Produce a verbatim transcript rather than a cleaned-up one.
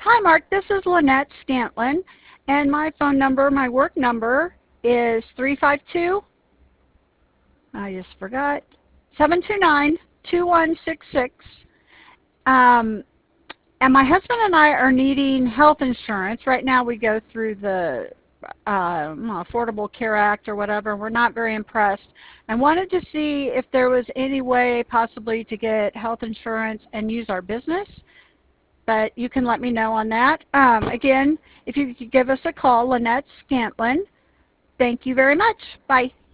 Hi, Mark. This is Lynette Scantlin, and my phone number, my work number, is three five two, I just forgot, seven two nine, two one six six. Um, and my husband and I are needing health insurance. Right now we go through the uh, Affordable Care Act or whatever. We're not very impressed. I wanted to see if there was any way possibly to get health insurance and use our business, but you can let me know on that. Um, again, if you could give us a call, Lynette Scantlin. Thank you very much. Bye.